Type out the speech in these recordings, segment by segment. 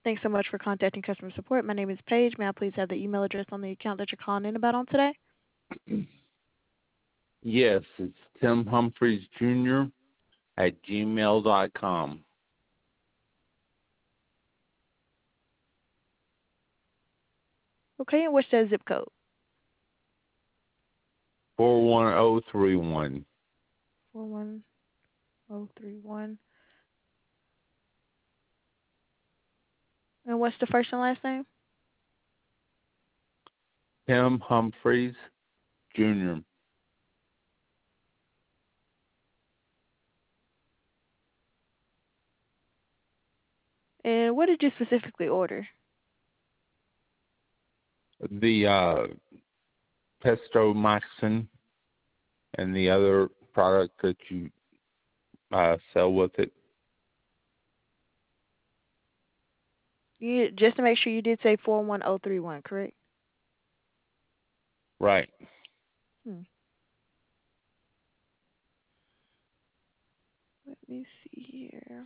Thanks so much for contacting customer support. My name is Paige. May I please have the email address on the account that you're calling in about on today? Yes, it's Tim Humphreys Jr. at gmail.com. Okay, and what's that zip code? 41031. 41031. And what's the first and last name? Tim Humphreys Jr. And what did you specifically order? The Pesto Maxin and the other product that you sell with it. You just to make sure you did say 41031, correct? Right. Hmm. Let me see here.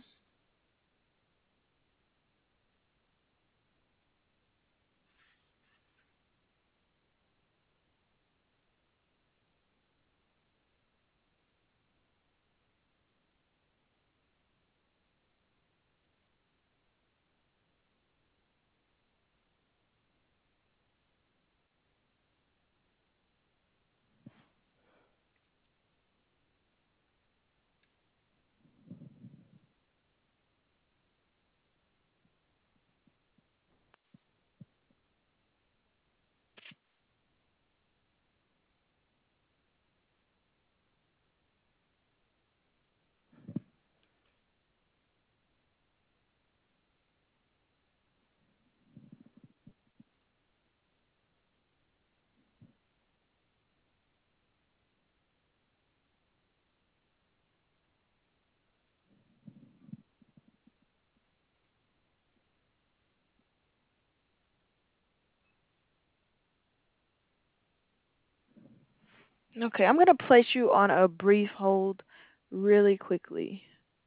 Okay, I'm going to place you on a brief hold really quickly.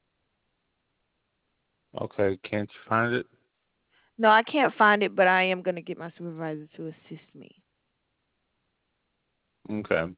Okay, can't you find it? No, I can't find it, but I am going to get my supervisor to assist me. Okay.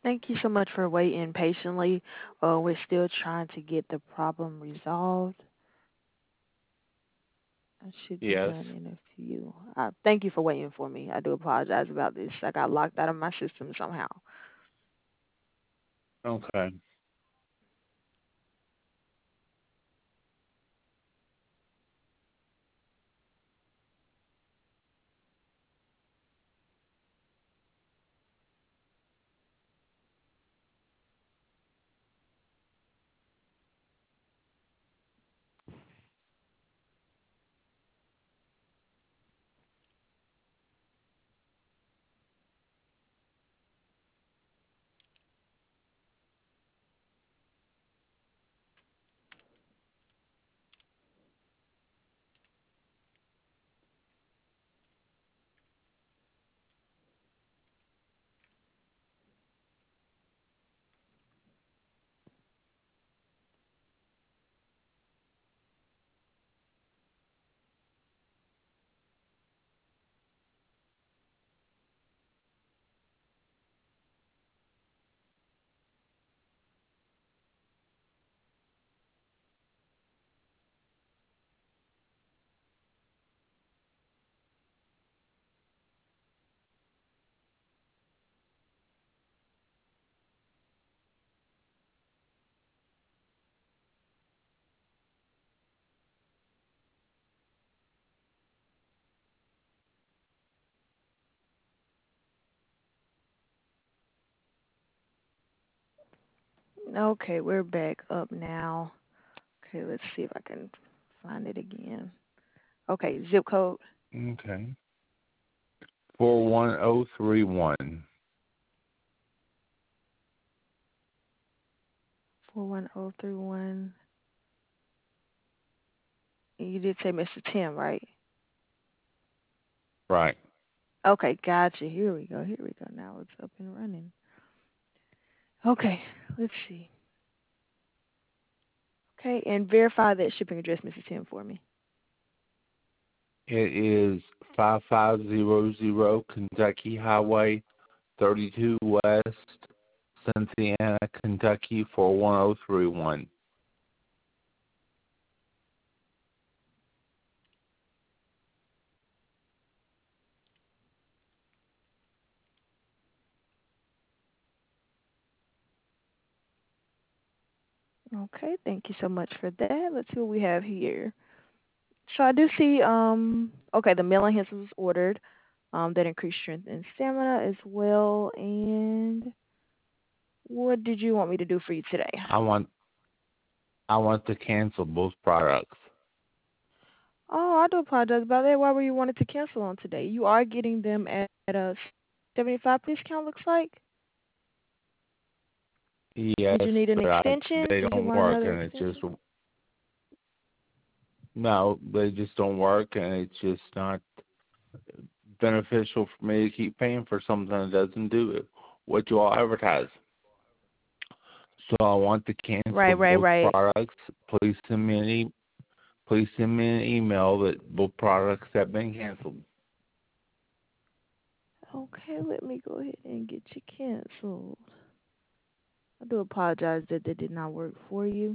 Thank you so much for waiting patiently. We're still trying to get the problem resolved. It should be Yes. done in a few. Thank you for waiting for me. I do apologize about this. I got locked out of my system somehow. Okay. Okay, we're back up now. Okay, let's see if I can find it again. Okay, zip code Okay. 41031. 41031. You did say Mr. Tim, right? Right. Okay, gotcha. Here we go. Here we go. Now it's up and running. Okay, let's see. Okay, and verify that shipping address, Mr. Tim, for me. It is 5500 Kentucky Highway 32 West, Cynthiana, Kentucky 41031. Okay, thank you so much for that. Let's see what we have here. So I do see, okay, the mailing hands was ordered. That increased strength and stamina as well. And what did you want me to do for you today? I want to cancel both products. Oh, I do apologize about that. Why were you wanting to cancel on today? You are getting them at a 75 discount, looks like. Did Yes, you need an but extension? they Did you don't want work, another and it's just extension? no, they just don't work, and it's just not beneficial for me to keep paying for something that doesn't do it what you all advertise. So I want to cancel Right, right, both right. products. Please send me an email that both products have been canceled. Okay, let me go ahead and get you canceled. I do apologize that that did not work for you.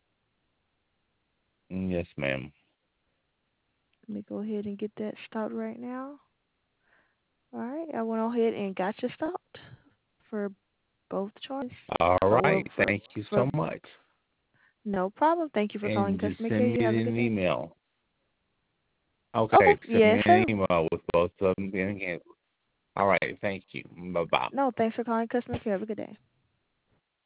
Yes, ma'am. Let me go ahead and get that stopped right now. All right, I went ahead and got you stopped for both charges. All Oh well, right. Thank you for so much. no problem. Thank you for calling And just customer care. send You me have a good an day. email. Okay, Okay, send yes me an sir. email with both of them being canceled. All right. Thank you. Bye-bye. No, thanks for calling customer care. Have a good day.